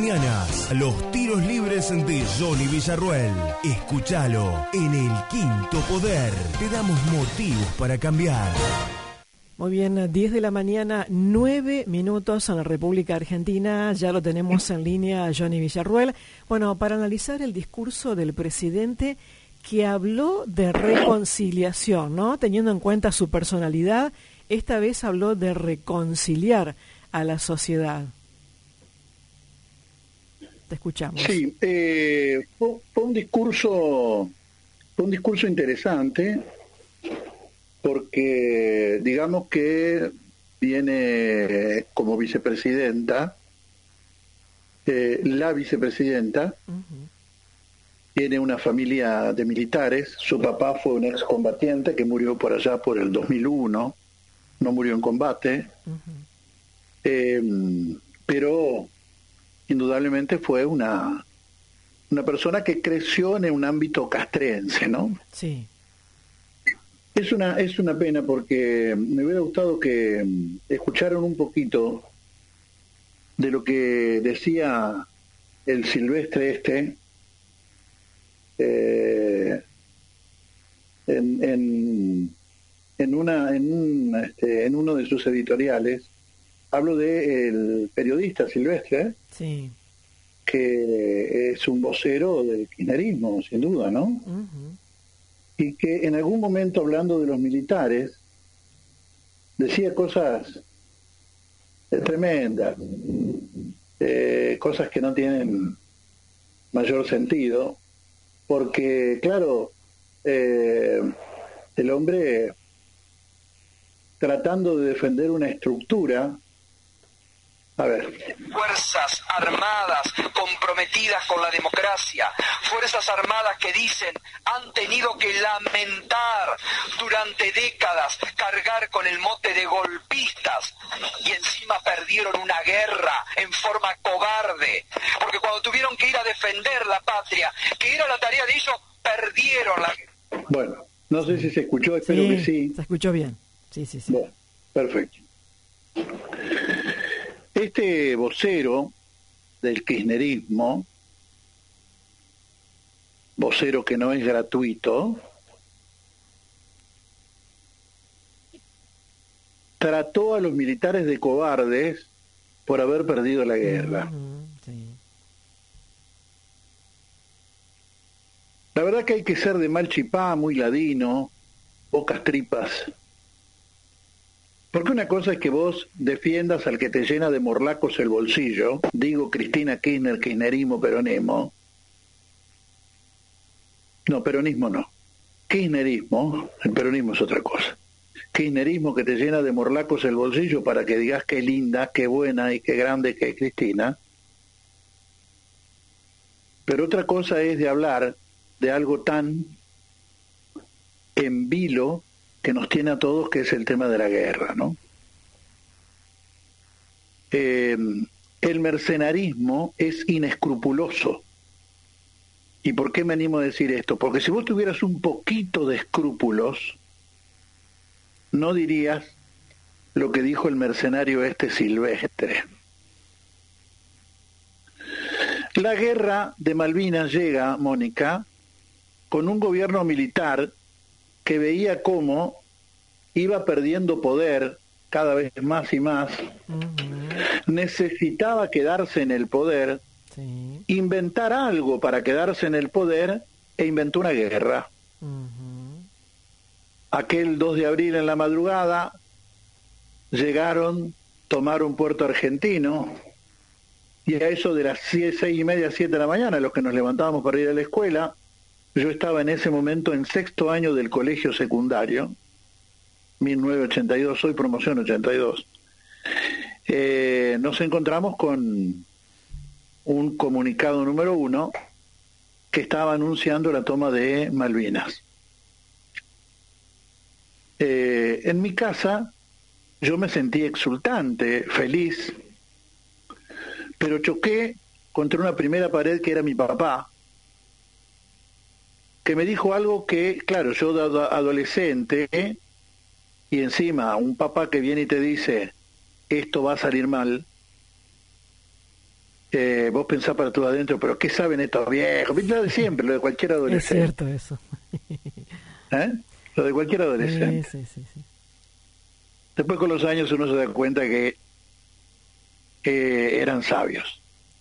mañanas, los tiros libres de Johnny Villarruel. Escúchalo en El Quinto Poder. Te damos motivos para cambiar. Muy bien, 10 de la mañana, 9 minutos en la República Argentina. Ya lo tenemos en línea, Johnny Villarruel. Bueno, para analizar el discurso del presidente que habló de reconciliación, ¿no? Teniendo en cuenta su personalidad, esta vez habló de reconciliar a la sociedad. Te escuchamos. Sí, fue un discurso interesante, porque digamos que viene como vicepresidenta, la vicepresidenta, tiene una familia de militares. Su papá fue un excombatiente que murió por allá por el 2001, no murió en combate, pero indudablemente fue una persona que creció en un ámbito castrense, ¿no? Sí. Es una pena, porque me hubiera gustado que escucharan un poquito de lo que decía el Silvestre en uno de sus editoriales. Hablo del periodista Silvestre, sí, que es un vocero del kirchnerismo, sin duda, ¿no? Y que en algún momento, hablando de los militares, decía cosas tremendas, cosas que no tienen mayor sentido, porque, claro, el hombre, tratando de defender una estructura, a ver. Fuerzas armadas comprometidas con la democracia, fuerzas armadas que dicen han tenido que lamentar durante décadas cargar con el mote de golpistas y encima perdieron una guerra en forma cobarde, porque cuando tuvieron que ir a defender la patria, que era la tarea de ellos, perdieron la guerra. Bueno, no sé si se escuchó, espero que sí. Se escuchó bien. Sí. Bueno, perfecto. Este vocero del kirchnerismo, vocero que no es gratuito, trató a los militares de cobardes por haber perdido la guerra. Sí. La verdad que hay que ser de mal chipá, muy ladino, pocas tripas. Porque una cosa es que vos defiendas al que te llena de morlacos el bolsillo, digo Cristina Kirchner, kirchnerismo, peronismo. No, peronismo no. Kirchnerismo, el peronismo es otra cosa. Kirchnerismo que te llena de morlacos el bolsillo para que digas qué linda, qué buena y qué grande que es Cristina. Pero otra cosa es de hablar de algo tan en vilo que nos tiene a todos, que es el tema de la guerra, ¿no? El mercenarismo es inescrupuloso. ¿Y por qué me animo a decir esto? Porque si vos tuvieras un poquito de escrúpulos, no dirías lo que dijo el mercenario Silvestre. La guerra de Malvinas llega, Mónica, con un gobierno militar que veía cómo iba perdiendo poder cada vez más y más, necesitaba quedarse en el poder, inventar algo para quedarse en el poder, e inventó una guerra. Aquel 2 de abril en la madrugada llegaron, tomaron Puerto Argentino, y a eso de las 6:30, 7 de la mañana, los que nos levantábamos para ir a la escuela, yo estaba en ese momento en 6º año del colegio secundario, 1982, soy promoción 82. Nos encontramos con un comunicado número 1 que estaba anunciando la toma de Malvinas. En mi casa yo me sentí exultante, feliz, pero choqué contra una primera pared que era mi papá, que me dijo algo que, claro, yo adolescente, y encima un papá que viene y te dice, esto va a salir mal, vos pensás para tu adentro, pero ¿qué saben estos viejos? Lo de siempre, lo de cualquier adolescente. Es cierto eso. Lo de cualquier adolescente. Sí. Después con los años uno se da cuenta que eran sabios.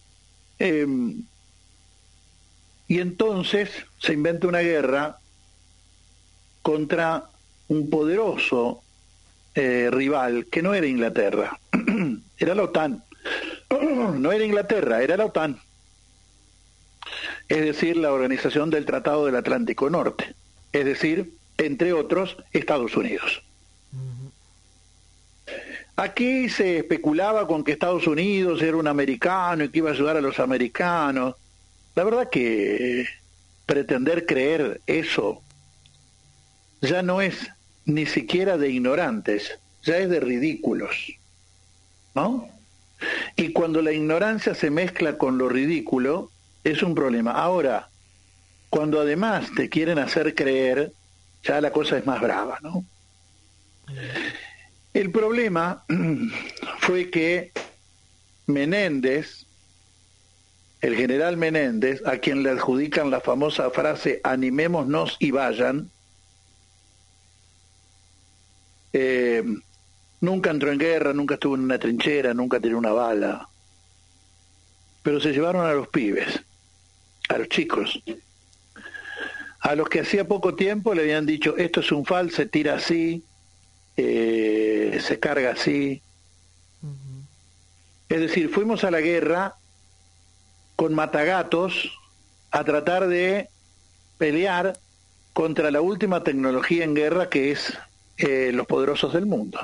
Y entonces se inventa una guerra contra un poderoso rival que no era Inglaterra, era la OTAN. No era Inglaterra, era la OTAN. Es decir, la Organización del Tratado del Atlántico Norte. Es decir, entre otros, Estados Unidos. Aquí se especulaba con que Estados Unidos era un americano y que iba a ayudar a los americanos. La verdad que pretender creer eso ya no es ni siquiera de ignorantes, ya es de ridículos, ¿no? Y cuando la ignorancia se mezcla con lo ridículo, es un problema. Ahora, cuando además te quieren hacer creer, ya la cosa es más brava, ¿no? El problema fue que Menéndez, el general Menéndez, a quien le adjudican la famosa frase "animémonos y vayan", nunca entró en guerra, nunca estuvo en una trinchera, nunca tiró una bala, pero se llevaron a los pibes, a los chicos, a los que hacía poco tiempo le habían dicho: esto es un FAL, se tira así, se carga así. Es decir, fuimos a la guerra con matagatos a tratar de pelear contra la última tecnología en guerra, que es los poderosos del mundo.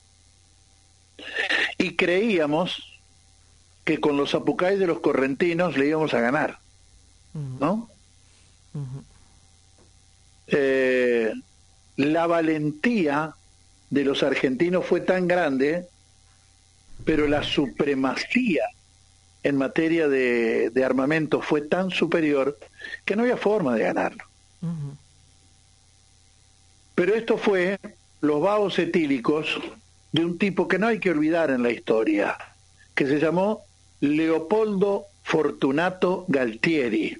Y creíamos que con los apucáis de los correntinos le íbamos a ganar, ¿no? La valentía de los argentinos fue tan grande, pero la supremacía en materia de armamento fue tan superior que no había forma de ganarlo. Pero esto fue los vaos etílicos de un tipo que no hay que olvidar en la historia, que se llamó Leopoldo Fortunato Galtieri.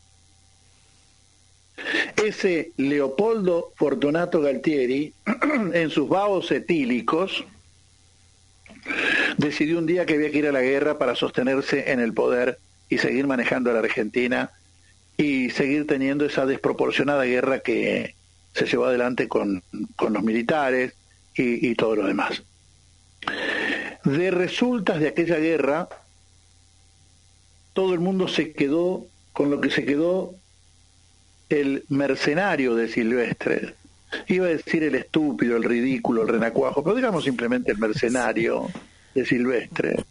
Ese Leopoldo Fortunato Galtieri, en sus vaos etílicos, decidió un día que había que ir a la guerra para sostenerse en el poder y seguir manejando a la Argentina y seguir teniendo esa desproporcionada guerra que se llevó adelante con los militares y todo lo demás. De resultas de aquella guerra, todo el mundo se quedó con lo que se quedó el mercenario de Silvestre. Iba a decir el estúpido, el ridículo, el renacuajo, pero digamos simplemente el mercenario de Silvestre,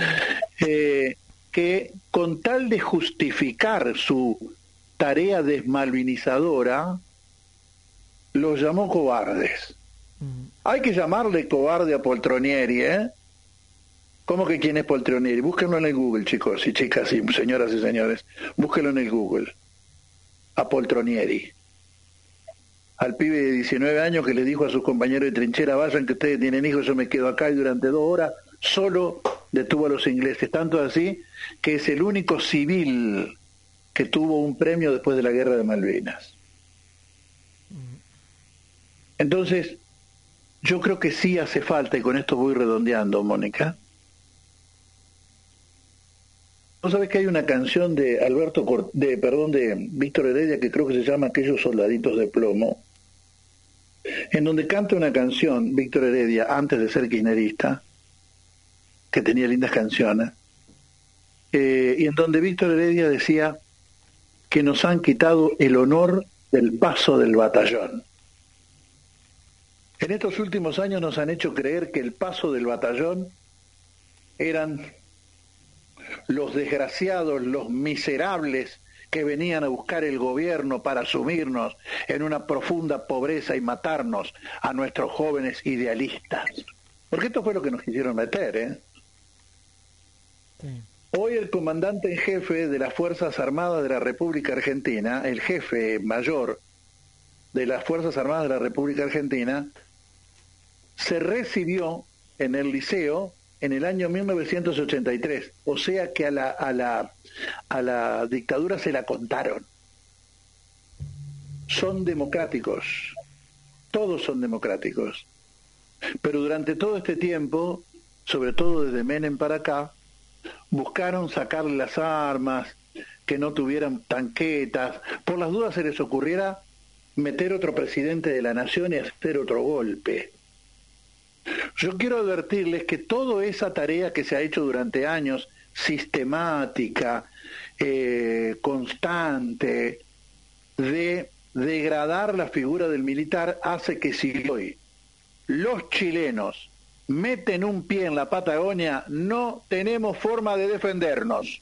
que con tal de justificar su tarea desmalvinizadora, los llamó cobardes. Hay que llamarle cobarde a Poltronieri, ¿eh? ¿Cómo que quién es Poltronieri? Búsquenlo en el Google, chicos y chicas y señoras y señores. Búsquenlo en el Google. A Poltronieri. Al pibe de 19 años que le dijo a sus compañeros de trinchera: vayan que ustedes tienen hijos, yo me quedo acá, y durante 2 horas solo detuvo a los ingleses. Tanto así que es el único civil que tuvo un premio después de la guerra de Malvinas. Entonces, yo creo que sí hace falta, y con esto voy redondeando, Mónica. ¿Vos sabés que hay una canción de de Víctor Heredia, que creo que se llama Aquellos soldaditos de plomo, en donde canta una canción Víctor Heredia antes de ser kirchnerista, que tenía lindas canciones, y en donde Víctor Heredia decía que nos han quitado el honor del paso del batallón. En estos últimos años nos han hecho creer que el paso del batallón eran los desgraciados, los miserables que venían a buscar el gobierno para sumirnos en una profunda pobreza y matarnos a nuestros jóvenes idealistas. Porque esto fue lo que nos quisieron meter, ¿eh? Sí. Hoy el comandante en jefe de las Fuerzas Armadas de la República Argentina, el jefe mayor de las Fuerzas Armadas de la República Argentina, se recibió en el liceo en el año 1983, o sea que a la dictadura se la contaron. Son democráticos, todos son democráticos, pero durante todo este tiempo, sobre todo desde Menem para acá, buscaron sacarle las armas, que no tuvieran tanquetas, por las dudas se les ocurriera meter otro presidente de la nación y hacer otro golpe. Yo quiero advertirles que toda esa tarea que se ha hecho durante años, sistemática, constante, de degradar la figura del militar, hace que si hoy los chilenos meten un pie en la Patagonia, no tenemos forma de defendernos.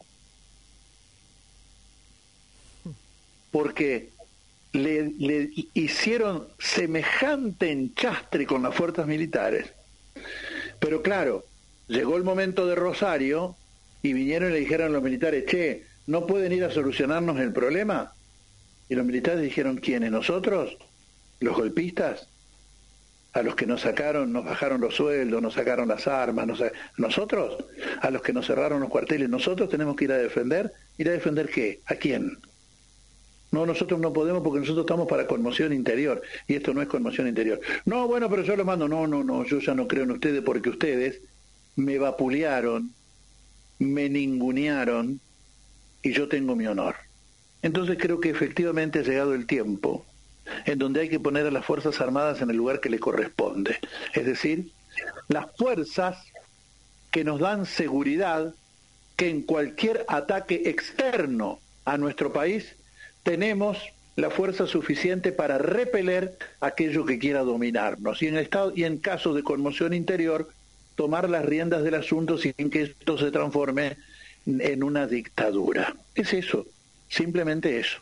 Porque le hicieron semejante enchastre con las fuerzas militares. Pero claro, llegó el momento de Rosario y vinieron y le dijeron a los militares, che, ¿no pueden ir a solucionarnos el problema? Y los militares dijeron, ¿quiénes? ¿Nosotros? ¿Los golpistas? A los que nos sacaron, nos bajaron los sueldos, nos sacaron las armas, ¿nosotros? A los que nos cerraron los cuarteles, ¿nosotros tenemos que ir a defender? ¿Ir a defender qué? ¿A quién? No, nosotros no podemos porque nosotros estamos para conmoción interior, y esto no es conmoción interior. No, bueno, pero yo lo mando. No, yo ya no creo en ustedes porque ustedes me vapulearon, me ningunearon, y yo tengo mi honor. Entonces creo que efectivamente ha llegado el tiempo en donde hay que poner a las Fuerzas Armadas en el lugar que le corresponde. Es decir, las fuerzas que nos dan seguridad que en cualquier ataque externo a nuestro país tenemos la fuerza suficiente para repeler aquello que quiera dominarnos. Y en caso de conmoción interior, tomar las riendas del asunto sin que esto se transforme en una dictadura. Es eso, simplemente eso.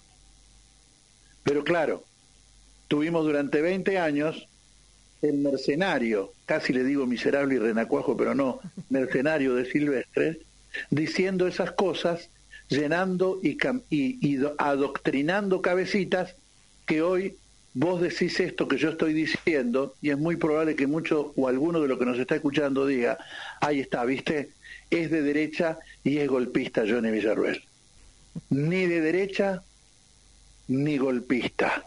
Pero claro, tuvimos durante 20 años el mercenario, casi le digo miserable y renacuajo, pero no, mercenario de Silvestre, diciendo esas cosas, llenando y adoctrinando cabecitas, que hoy vos decís esto que yo estoy diciendo, y es muy probable que mucho o alguno de los que nos está escuchando diga, ahí está, ¿viste? Es de derecha y es golpista Johnny Villarruel. Ni de derecha ni golpista.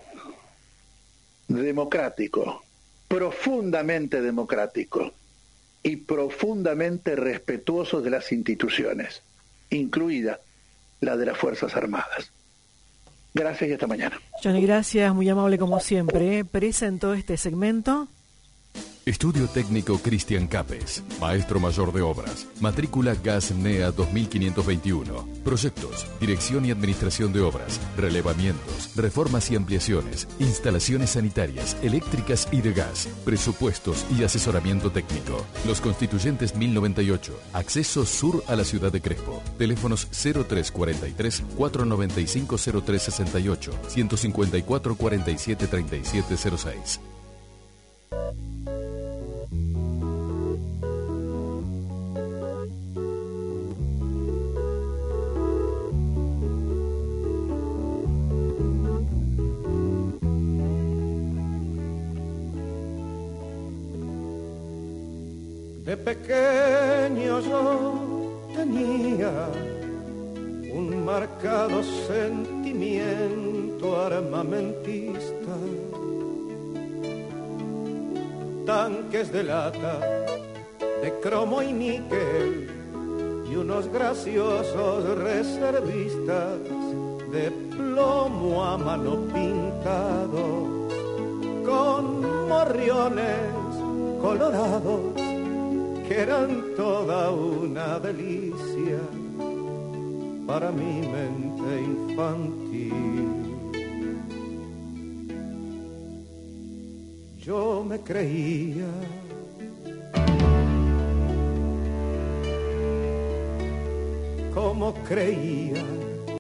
Democrático, profundamente democrático y profundamente respetuoso de las instituciones, incluida la de las Fuerzas Armadas. Gracias y hasta mañana. Johnny, gracias, muy amable como siempre. Presentó este segmento. Estudio Técnico Cristian Capes, Maestro Mayor de Obras, matrícula GAS-NEA 2521, proyectos, dirección y administración de obras, relevamientos, reformas y ampliaciones, instalaciones sanitarias, eléctricas y de gas, presupuestos y asesoramiento técnico. Los Constituyentes 1098, acceso sur a la ciudad de Crespo, teléfonos 0343 495 0368, 154 47 3706. De pequeño yo tenía un marcado sentimiento armamentista. Tanques de lata, de cromo y níquel, y unos graciosos reservistas de plomo a mano pintados, con morriones colorados que eran toda una delicia para mi mente infantil. Yo me creía como creía